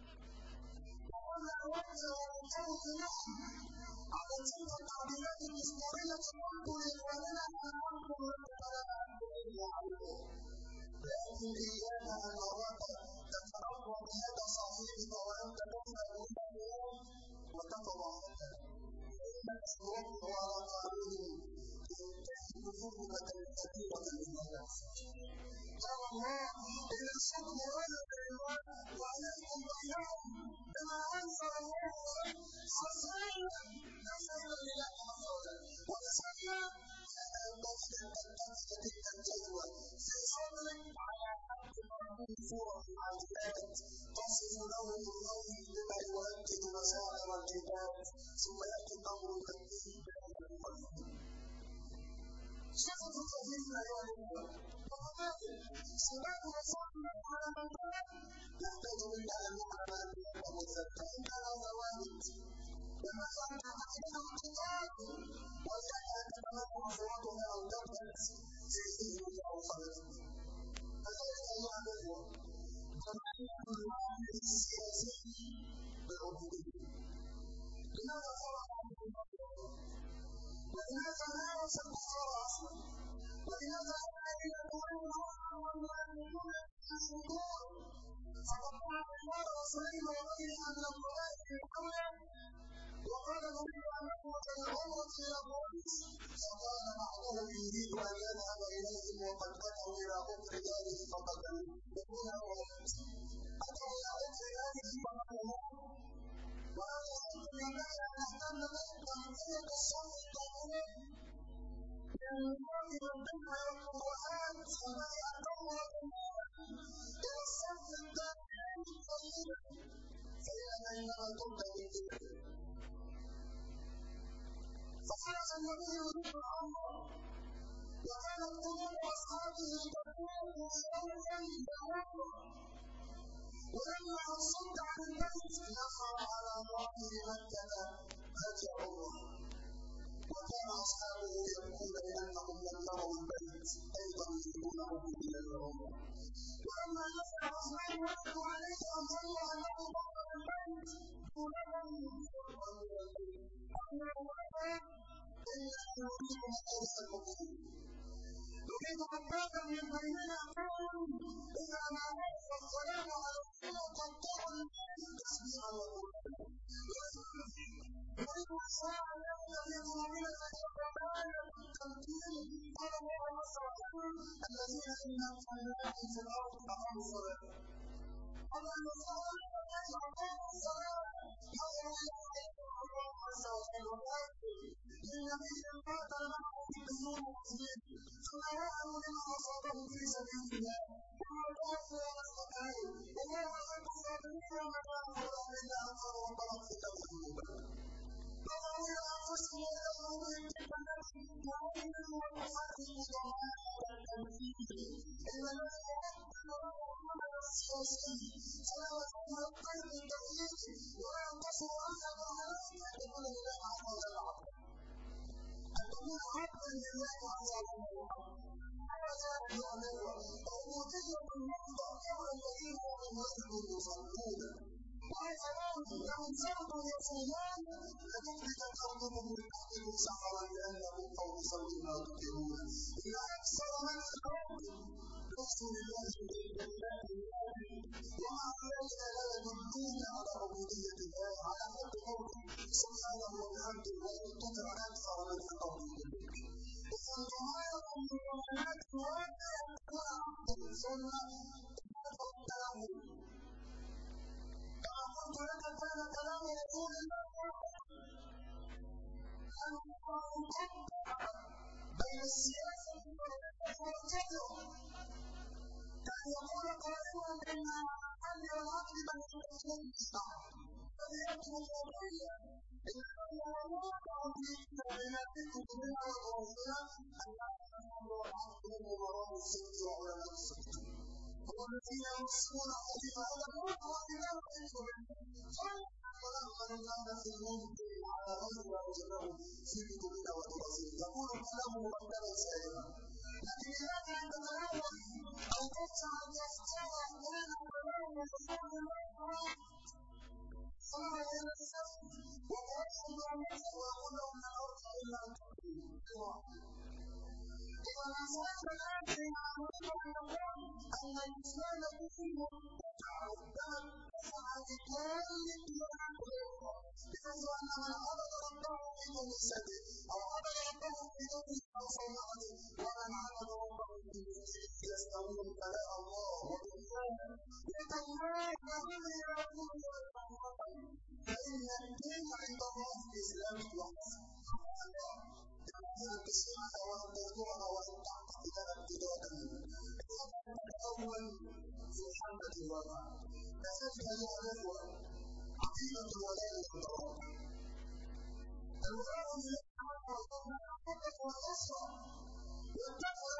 وقلنا الوجه والجوز نحن على تلك التعبيرات الإسلامية قلت لإخواننا أن ننظر للكلام عليه لكن إياك أن نراك تتعرض بيد صاحبك وأنت تبدأ من اليوم وتتضاحك يتوقع على قائلهم تجد ذنوبة كثيرة من الناس. قال الله إن الحكم غير الله وعليكم بينهم بما أنزل الله خفيا نفعنا لله مفعولا ونسينا ينبغي أن تتخذ تلك الجدوى في فضل على حق مرمون سورة العاديات تصف له بالله بما يؤكد مشاعر الكتاب ثم يأتي الأمر التكليف بهذا القلب. صفة التكليف أيها الأخوة وكذلك صلاة وصلنا على من طلب يحتاج منا أن نعلم أن مذكر إنها ثوابت لما كانت عقيدة الكتاب ولكن تتمكن صورتها أو تبدأ في ذهنك أو قلبك. كذلك أيها الأخوة تمكين الواقع السياسي بالعبودية. لماذا فرق الله؟ ولماذا مارس الكفار أصلا؟ ولماذا الذين يقولون والمؤمنون يشركون؟ فقد قال الله ورسوله وغيرها من القرآن في قوله وقال نريد أن نخرج بالعمرة إلى الرئيس فقال بعضهم يريد أن يذهب إليهم وقد أتوا إلى قطر داره فقتلوه. يقول الرئيس أتوا إلى قطر داره فقتلوه. وهذا الأمر ينبغي أن نهتم به كمثلة الصف الطبيعي للمرء والدنيا والقرآن فما يعتبر إلى الصف الطبيعي طيبا فإنها إنما تبدأ بالذكر. فخرج النبي يريد الأمر وكانت قلوب أصحابه تكون خوفا بالعمر ولما وصلت عن البيت نفر على ظاهر مكة هجر عمره وكان أصحابه يبكون لأنهم لم يروا البيت أيضا يريدونه إلى العمر. ولما نفر عثمان وقت عليه أن ظن أنه ضرب البيت ولم يصر إلى البيت إلا يريد مقاس المقيم يريد عبادا من بيننا قوم إذا ما وقف السلام عليكم قطعوا الليل تسبيحا وقرآنا يريد إسراء الناس في قلوبنا فيقبلان التمكين قال الله عز وجل الذين إن أمكناهم في الأرض أقاموا الصلاة أما المسألة التي أقاموا الصلاة نظروا إلى الله عز وجل وقالوا للنبي قاتل معه بالديون والدين ثم وهنوا لما أصابه في سبيل الله ثم توفوا واستقعوا والله أحب الصابرين وما كانوا إلا أنصر وطلب في تنفيذه. نظروا إلى أنفسهم وإلى قلوبهم تلك التي يعلمهم ويحركوا ضمائر التنفيذ إلا الذي يقدم له العمل السياسي فلا يكون القلب التوحيد ولا ينتصر أحد عليه أن يكون لله عز وجل عبدا أن تكون عبدا لله عز وجل. هذا يعلم عبودية المحضة الذين هم غير يصلون وعفوان لهم فرض يصومون لتخرج قلبهم من تحتهم سحرا لأنهم قوم صوت لا تطيعون. إن أكثر من القوم يؤمن بالله بالله ومع ذلك لا يدلون على عبودية الله على حد قوله سبحانه وبحمده وإن تطع أكثر من القوم إذا تغيروا من معاملات واقع تكون عبدا ثم تبقى التعامل. كما قلت لك كان كلام رسول الله أن يقطع بين السياسة والتجربة كان يقول قائلهم إن أن العقل بين الأسلام الصعب فليكن الوضعية إنما يواقع بين كتبنا ودروسنا أن نحن العقل ومرام الصدق وعلماء الصدق والذين يمسكون حديث هذا الموت وإمام الإنسان فلما نزلنا في المنطق على غير ما وجدناه في كتبنا ودروسنا يكون الكلام مقدما سائلا. لكن إذا كان تتناول أو تفتح أن تفتح أحيانا كلام وتصور الأخرى ثم ينسف ويحصل الناس ويقول لهم لا أرجع إلا أن تقول إذا ما صار الآن فيما نريد أن نقول أن الإسلام فيه متعة والدم عن كل الديانات الأخرى، بحيث أن من عبد ربه بدون سبب أو عبد ربه بدون صنعه ومن عبد ربه بدون يستوون فلا الله وبالله يتالله لهم يكون فإن الدين عند الله الإسلام وحسن تسمعها وأن تذكرها وأن تعتقد ابتداء الأول في حملة الوضع فذلك أيها الأخوة عقيدة الولاء والبراء. الولاء لله والنصر والتقوى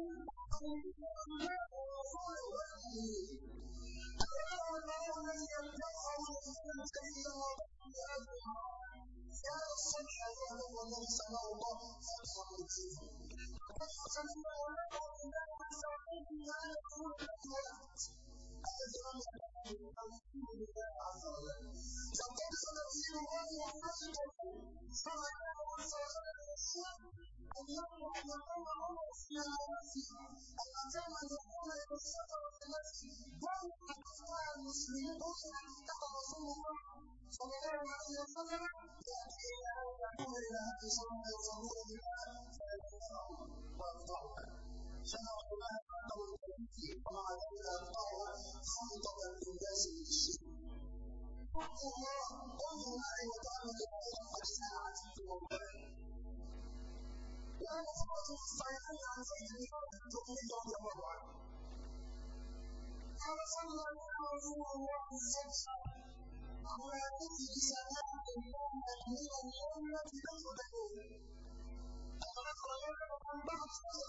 الولاء والبراء الذي يمتعه الإنسان سبيلا وطريقا كان الصلح يعلم والذي سماه الله فتحا مبينا وقسم الله له بالله وسعيد لا يكون الأخوات الذي لم يكن بالله عز وجل فانتقل دين الله وحفظه سبحانه وتعالى أن يرفع مقام الله في نفسه أن أتم أن يكون يتسفر بنفسه وأن أخطأ المسلمين كما رسول الله صلى الله عليه وسلم يأتي إلى أن يكون إلى أهل صلاة يصلون بالله فيتسعون ويقطعها شهر الله عنده التوحيد ومع ذلك يقطعها خلطة بالناس بالشرك. وقل الله انظر معي وتأمل الآية قد سمعت في موضعه. وأنا ثبت في الصحيحين عن زيد بن ثابت رضي الله عنه قال صلى رسول الله الصبح على كل سماء كانت من الأمة تخرج فأخرجها عن بعض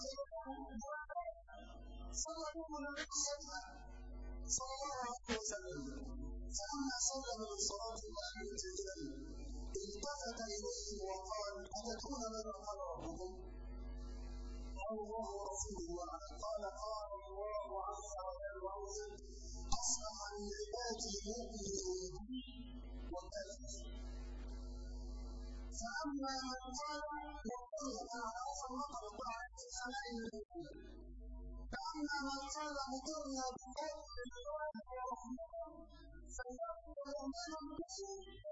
صلى الله صلى الله عليه وسلم فلما سلم من صلاة الله الجدل التفت إليهم وقال أتدرون ماذا قال ربكم؟ قال الله ورسوله أعلم. قال قال الله عز وجل وأوزن أصبح من عبادي مؤمن وكافر فأما من قال يقول على أصل مطر عن السماء المؤمن فأما من قال مطرنا بفضل الله ورحمته فيقول من به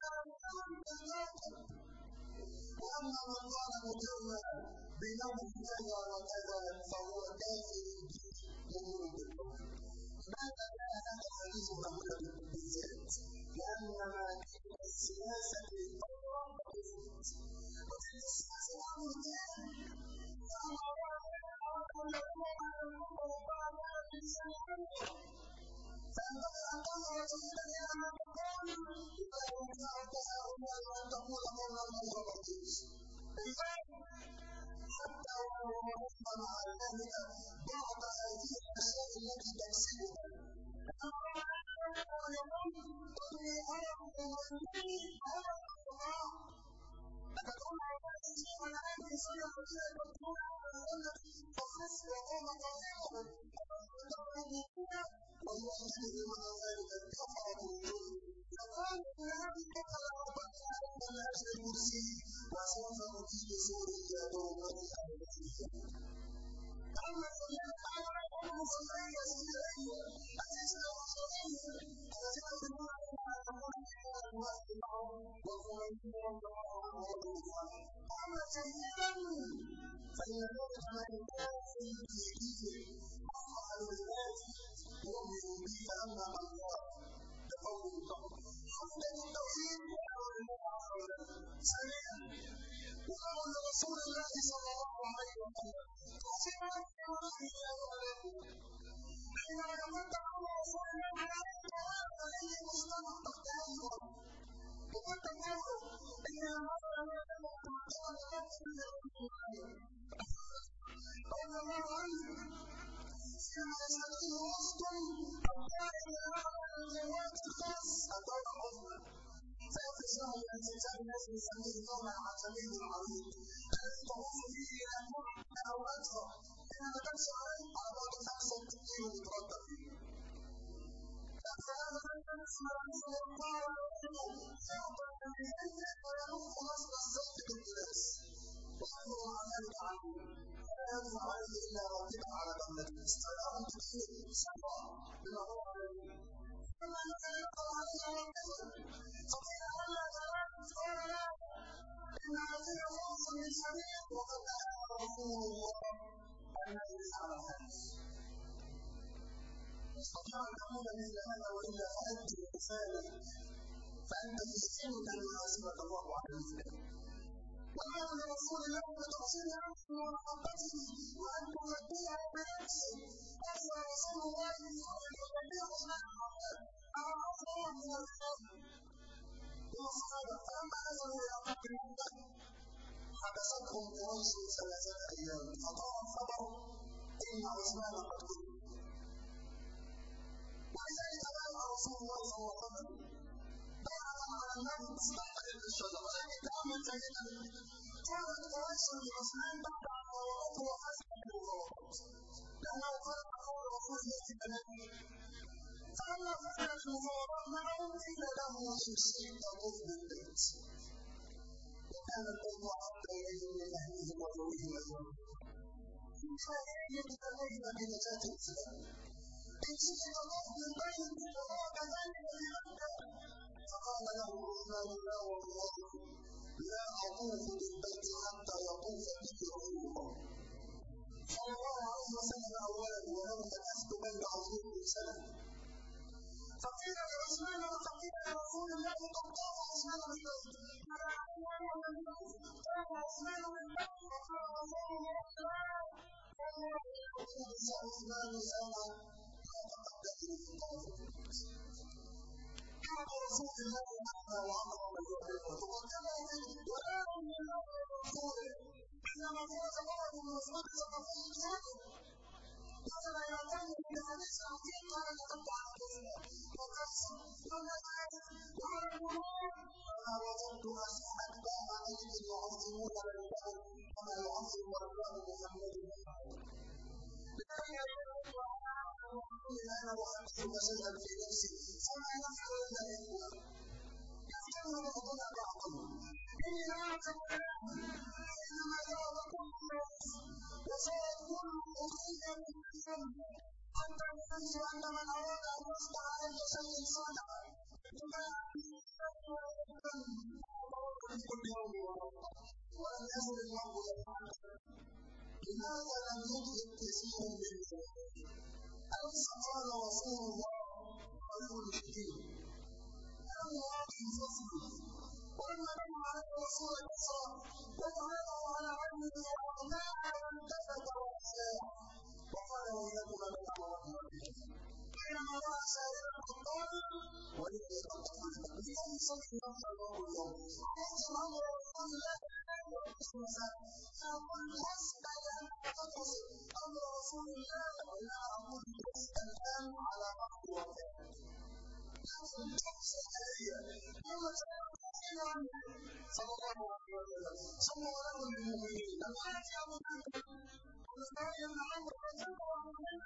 وأما من قال مطرنا بنوم كذا وكذا فهو كافر يؤمن بالكفر. ماذا كان هذا الحديث معمولا بالذات؟ لأنما كانت السياسة للطرق بالذات وكانت السياسة عامل ذلك فأنا الله أن يكون على الأمر وبعد هذه السنة فأنبغي أن تنظر جيدا إلى ما تقول ولا يمنعك هؤلاء وأن تقول قولا غير لطيف. لذلك حتى ولو وقفت مع ذلك بعض هذه الأشياء التي تكسبها ويقول إني أرى أمني على الله أتدعون على الشيء والآن في سنة إلى تدعون على السنة فخص وقوم قائمهم والله يجب مع ذلك الكفرة الوجود يقول إن هذه الكفرة ربنا من أجل الكرسي وسوف نجيب سور الجادون والأمريكية أما الذين تعالى يقول مصلين سيئين أجل المصلين الذين يقولون أنها تقول إلى الوقت معهم وقلوا الله أما سيئا فإن ذلك من كان في بيته أصبح لله يؤمن به فأما الله بقول الله حمدا للتوحيد وقول الله عز وجل. ثانيا وقول رسول الله صلى الله عليه وسلم وصفة حينما يقدم الله رسول الله عليه عليه مجتمع التغير وقد تقول إن المرأة لا تملك مكان نفس رضي الله عنه فيما يسأله وسط القائل على الجوات الخاص الدولة العظمى فيفزع من زجاج الناس يسميه الدولة العجمي العظيم الذي تغوص فيه إلى مرحلة أو أكثر حينما تمشي عليه على بعد خمسة كيلو متردد فيه. فهذا من يسمى صلى الله عليه وسلم يعطى النبي وينوف نصر الزيت بالجلاس وينظر عن ذلك عنه لا يدفع عليه إلا راكبا على بغلته استلام تكفير صلى بما هو عليه فلما نزل يقرأ عليه وقفا فقيل ألا ثلاث قال لا إن هذه فرص من حديث وقد نهى رسول الله أن يجلس على الحديث. استطيع أن أقول مثل هذا وإلا فأنت رسالة فأنت تسلمك المحاسبة الله على مثله. وقال لرسول الله بتقصير نفسه ومحبته وأن تؤديها بنفسه أرسل رسول الله أن يؤديه على أصله من الخير والصحابة. فلما نزلوا إلى قبر مكة حبستهم قريش ثلاثة أيام فطار الخبر إن عثمان قد قتل. ولذلك بايع رسول الله صلى الله عليه وسلم بيعة على النبي مصداقا للشجرة. لكن تأمل جيدا قالت قريش لعثمان بعد أن راودته وحسب المفاوضات لأنه قال قول رسول الله بنبي. فلما فتحت المفاوضات معه قيل له إن شئت طف بالبيت وكان البيت أحب إليه من أهلهم وزوجهم أجمعين. فهي تتبين بنجاة الإسلام. إن شئت طف بالبيت وهو كذلك في مكة. فقال له عثمان لا والله لا أطوف بالبيت حتى يطوف به رسول الله صلى الله عليه وسلم أولا ولو مكثت بين عظيم سنة. فقيل لعثمان وفقيل لرسول الله قد طاف عثمان بالبيت طاف عثمان بالبيت وقال رسول الله والله يقول عثمان سنة لا تقدم في طواف البيت. كان رسول الله معنا وأمر بالوحيد وكما ولا من الله ورسوله إنما فاز بعض من مسجد ثقافي الجهاد نزل إلى قوم بحديث عظيم قال لقد دعت الله وقصر ولا تعرف وعلى القرآن فما وجدت أتباع عليه يعظمون ربهم كما يعظم ربهم محمد أنا وأحدث مسألة في نفسي فما نفعل إلا الإخوان يفتن بعضنا بعضا إني لا أعتم إنما جاءكم الناس وصارت كل أخية من الذنب حتى نحس أن من أراد أن يصنع أي شيء صنع بما كل يوم ولم يزل الله يفعل. لماذا لم يجد كثير منهم؟ أليس قال رسول الله رجل الدين أم واقع فصل ولما نم على رسول الإسراء وتعالوا على عبده وأطاع وانتفت وأساء وقال وإنكما لتعلمون بينما رأى سائر القطان وإني قد قلت بأي صدق ينفع الله اليوم يحكم أمر رسول الله فأقول حسب أن تقصد أمر رسول الله ولا أقول حسب الآن على أرض الواقع. لكن تقصد هي لما تقول عنه صلى الله عليه وسلم ثم ولم المؤمنين الآن يأمر ونبين أن عمر رسول الله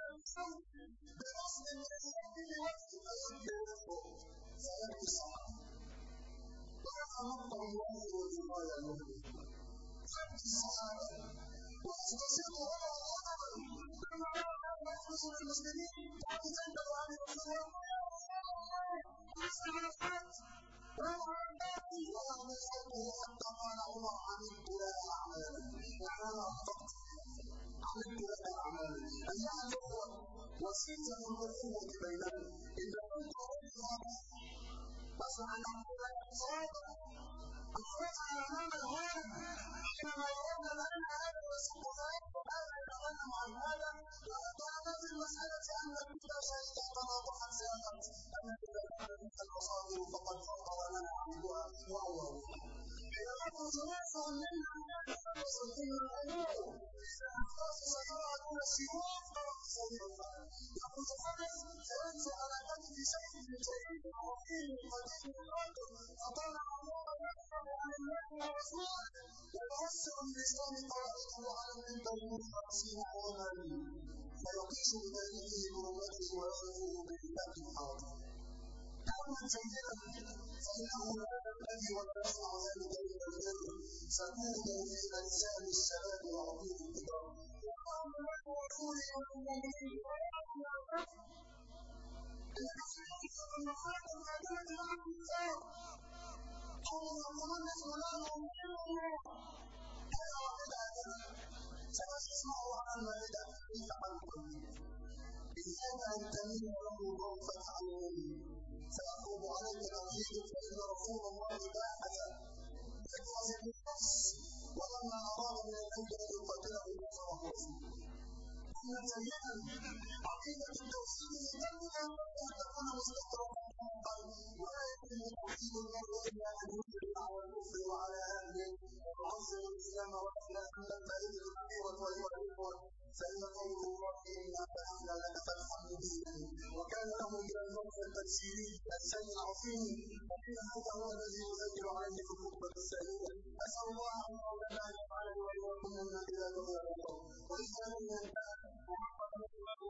بنصب يستقبل وقت فيبدو فيبدو الصحابة وهذا مقطع الله والجمال المؤمن خمس الصحابة ويستصيب هو الغضب لما رأى يخلص للمسلمين وقد تنبغ عن رسول الله أسمع الفات روى الباقي ويعمل صوته حتى قال عمر عملت لها أعمالا وأنا أخطأت عملت لها أعمالا النعم هو وسيلة الأخوة بيننا إذا كنت أردها أسمع أن أقول لك صوابا أخرج على أمام الغالب حينما يرون الآن هذا يسوق ذلك وهذا يتكلم عن هذا وأنت هذه المسألة أن كل شيء تناطحا سيقت أن إذا كانت المصادر فقد فضل لنا عبدها وهو حينما تنصرف أننا نتصل في الأمور إذا أخذ سيرى دون السيوف طرف سبيل الفعل يأخذ فرس فينزل على كتف سيف من سيد عظيم قديم القدر فطلع الله يكفر عن الله ورسوله ويوسع الإسلام طريقه على المنبر المخلصين عملا فيقيس بذلك برمته ويعرفه بالله الحاضر. أما جيدا فإنه هذا الذي ويصنع ذلك من البر سكونه في أجسام الشباب وعظيم الكبار وقال الله ورسوله والمؤمنين المصائب القادمة مع الإنسان أو يقولون فلان مؤمن هذا واحدة هكذا سنسمعه عن مائدة كيف عنكم إياك أن تميل له ضوفا عنهم سأطلب عليك توحيد فإن رسول الله باحث بإخلاص النفس ولما أراد من الأمر أن يقاتله نصره رسوله إن جميعا عقيدة التوحيد تبدأ أن تكون مستقرة ولا يتم توحيد المرء إلا أن يؤمن على الكفر وعلى أهله ويعظم الإسلام وأهله أن الفائدة الكبيرة وهي الإخوة فإن قول الله إنا فتحنا لك فتحا مبينا وكان له من النصر التفسيري الشيء العظيم وإن هذا هو الذي يذكر عليه في الخطبة الثانية أسأل الله أن مولانا أن يجعلني وإياكم ممن إذا دعي الله وإذا لم ينتهى وأقول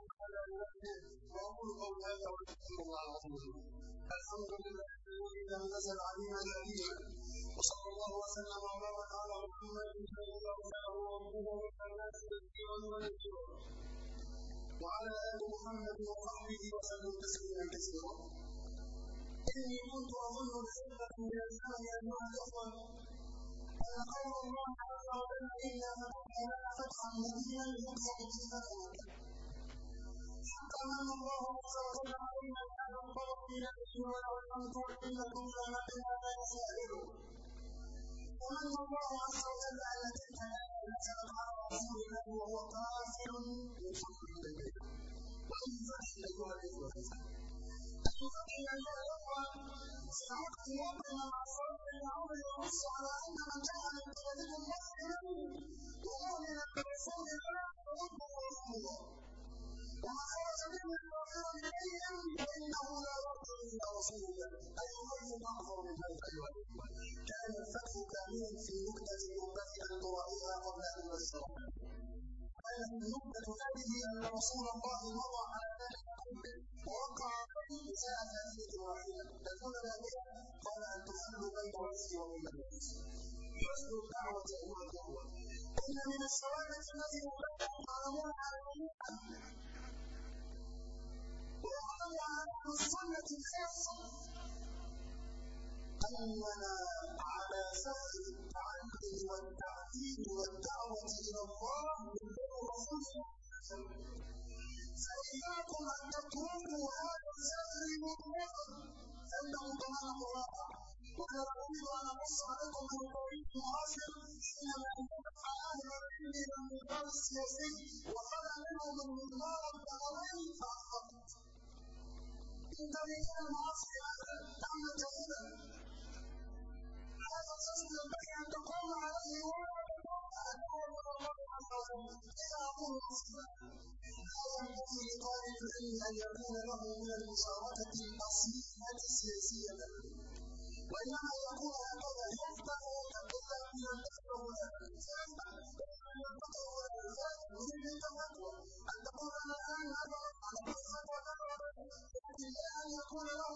قول هذا وأستغفر الله العظيم الحمد لله الذي لم يزل عليما حليما وصلى الله وسلم وبارك على محمد صلى الله عليه وسلم وعلى آل محمد وصحبه وسلم تسليما كثيرا. إني كنت أظن لسنة من الزمن أيها الإخوة أن قول الله عز وجل إنا فتحنا لك فتحا مبينا يقصد به فتحا حتى من الله عز وجل علينا هذا الطرف من الإيمان والحمد وإنكم لمن هذا يسائلون ومن الله عز وجل على تلك الآية نزلت على رسول الله وهو كافر من حكم البيت وإن فتح أيها الإخوة أي فتح أيها الإخوة سيعود يوم العصر العمر ينص على أن من جاء من بلدكم مسلما ومؤمنا برسول الله فحكمه رسول الله وما خرج منه كافرا إليهم فإنه لا يرد إلا رسول الله أي غير أعظم من هذا أيها الإخوة. كان الفتح كاملا في نكتة ينبغي أن تراعيها قبل أن نبشرها. كانت النكتة هذه أن رسول الله مضى على ذلك كله ووقع عليه جاء ثانية واحدة تكون بها قال أن تحلوا بين وجهي وبين الناس. حسن الدعوة أيها الإخوة إن من الشوائب التي ينبغي تعلمون على الجميع ويعلم عن السنة الخاصة أننا على سفر التعلم والتعليم والدعوة إلى الله من رسول الله فإياكم أن تتركوا هذا السفر مطلقا فإنه ضمان الواقع. وأنا أريد أن أقص عليكم من طريق معاصر حينما انفتح أهل العلم إلى المنبر السياسي وخلى منهم المنبر الدعوي فأخطأت. إن طريق المعاصر هذا تعمل جيدا هذا الرجل ينبغي أن تقوم عليه ولا أن تقوم الله عز وجل إذا أقول مسلما لا ينبغي لطالب العلم أن يكون له من المشاركة الأصلية السياسية وإنما يكون هكذا يفتح ويكبر أن ينتقله له فيفتح أن ينتقله له يريد منك فتوى أن تقول أنا الآن هذا على فتوى لكن لا أن يكون له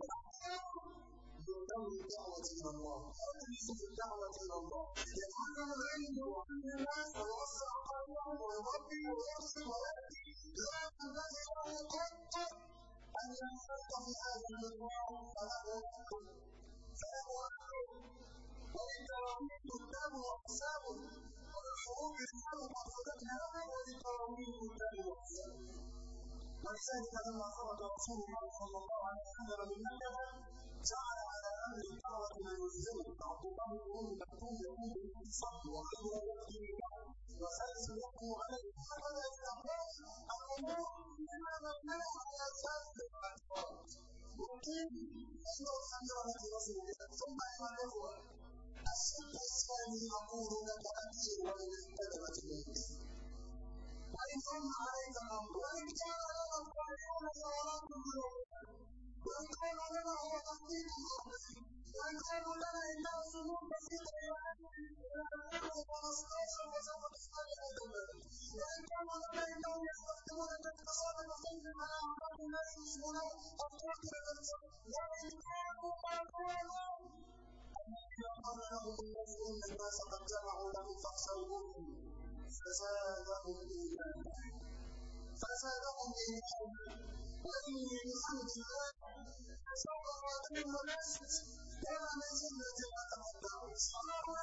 دور الدعوة إلى الله في الدعوة إلى الله يتعلم العلم ويعلم الناس ويوسع قلبهم ويربي ويرسل ويأتي لا ينبغي له قط أن ينفرط في هذا الموضوع فله أكل فله أكل وللتراويح كتاب وأقسام وللحروب رجال قد خلقنا له وللتراويح كتاب وأقسام ولذلك لما خرج رسول الله صلى الله عليه وسلم من مكة جعل على أمر الدعوة من يلزمه عبد الله بن أم مكتوم يقول بالصبر وخير يأتي بالله وثالث يقوم عليه هكذا استقبال الأمور مما مبناه على أساس الاعتقاد ولكن أيضا خيرة رسول الله ثم أيها الأخوة الشق الثاني أقول لك أكثر وإن اختلفت منك وإن ظن عليك الأمر وإن كان لنا الصالحون ثورات الجنوب وإن قالوا لنا هو تقديم الأرض وإن قالوا لنا إنها سنون بسيطة إلى أن ونستوصل وسوف تصطلح الدولة وإن قالوا لنا إنهم يستخدمون الاقتصاد المصيب على أعراض الناس يشملون الطرق للإرسال وإن كانوا قالوا الذين قال لهم الناس إن الناس قد جمعوا لهم فاخشوهم فزادهم إيمانا فزادهم إيمانا وإني بحمد الله سوف أتم نفسي ولا من جملة ما تمتعت صلاة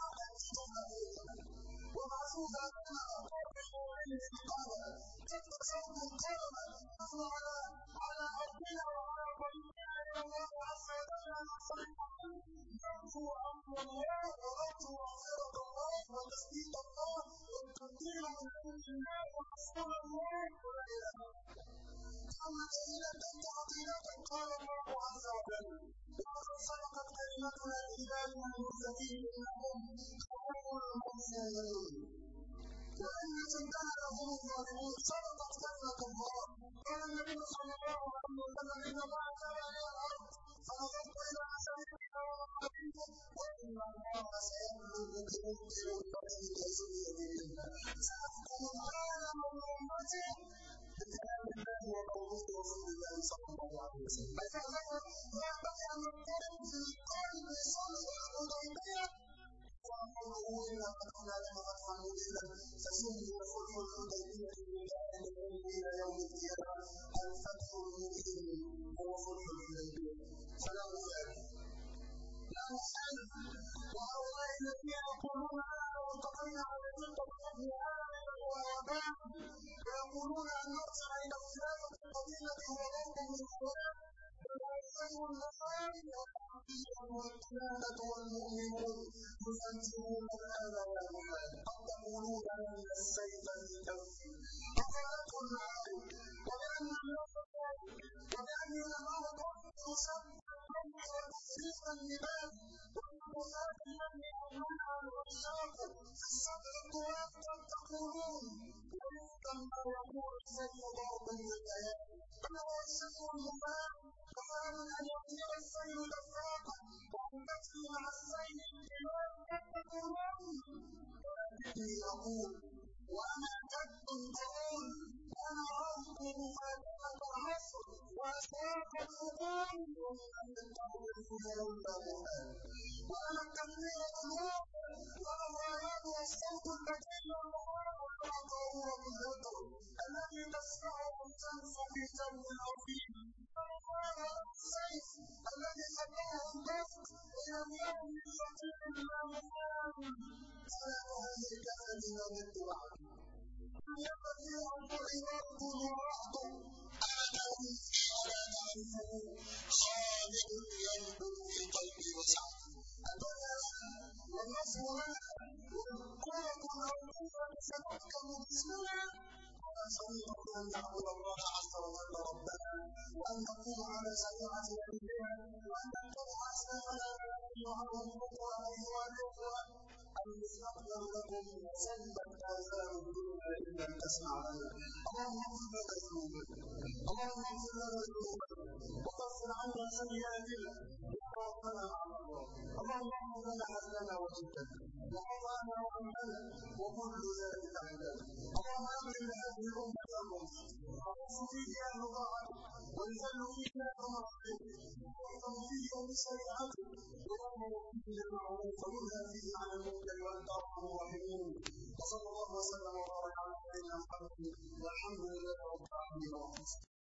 ومعروف أننا أقرب إليه القادة تتصوت القادة نحن على على أرضنا وعلى طريقنا إلى الله عز وجل نصيحا نرجو أمر الله ونرجو مغفرة الله وتثبيت الله والتنزيل من عند الله ورسول الله ولا إله أما كلمة تعطيلة قال الله عز وجل ولقد سبقت كلمتنا لعبادنا المرسلين إنهم كانوا المرسلين وإن جندنا لهم الظالمون سبقت كلمة الله قال النبي صلى الله عليه وسلم إن الله تعالى إلى الأرض فنظرت إلى مساجدها ومقابرها وإن الله سيبلغ بمبطل الذي تزول بهن سيحكم العالم بأمته بكلام الله وقوله رسول الله صلى الله عليه وسلم فذكر ما بقي أن نقول في قلب صلح الحديبية وقوله إنا فتحنا لك فتحا مبينا فسمي صلح الحديبية إلى يوم القيامة الفتح المبين هو صلح الحديبية فلا مخالف لا مخالف وهؤلاء الذين يقولون أنا واتقينا على تلك القبل هذا وآباء ويقولون أن نرجع إلى الخلافة القديمة هو ضرب من الخلاف والخير النصارى والكنانة والمؤمنون ينزلون هذا يا محمد قد تقولون أن السيف في كفي أخذته النار وبأن وبأن الأرض تسبح الموت وتفريق اللباس والنفسات التي أمنها العشاق في الصدر التراب قد تقولون ولكن ما يقول السيف ضرب للآيات أنا السيف المبان وقال أن يطير السيل دفاقا وأن تجري مع السيل الكلاب قد تقولون ولكني أقول وأنا كد تقول أنا رفض مفاتحة العصر وأشواق الحقول ومن أن التعرف لولا محال وأنا التنوير النور والغايات والصوت البديل والمراد والطهورة الهدر الذي تسمعه الشمس في جو العظيم والمراد السيف الذي سمعه البسط إلى اليوم الشقيق لا محال فلا هذه كلمة من بعد ينبغي أن تعرض الوعد أعلم ولا تعرفه خالق ينبغ في قلبي وسعه الدنيا والنصر لنا والقوة الأرضية ستحكم باسمنا ونسأل أن نعبد الله عز وجل ربنا وأن نقوم على شريعة نبينا وأن نتبع أسلافنا وأن نطلع أيها الأخوة المستقبل لكم وصلت آثار الدنيا إن لم تسمع لنا اللهم اغفر لنا ذنوبنا اللهم اغفر لنا ذنوبنا وكفر عنا سيئاتنا وتوفنا مع الأبرار اللهم اغفر لنا حزننا وجدنا وخطأنا وعملنا وكل ذلك عندنا اللهم أمن لهذه الأمة الرشد وأعوذ فيه أهل طاعتك ويذل فيه أهل معصيتك ويحكم فيه بشريعتك ويأمر فيه بالمعروف وينهى فيه عن المنكر وأنت أرحم الراحمين وصلى الله وسلم وبارك على نبينا محمد والحمد لله رب العالمين.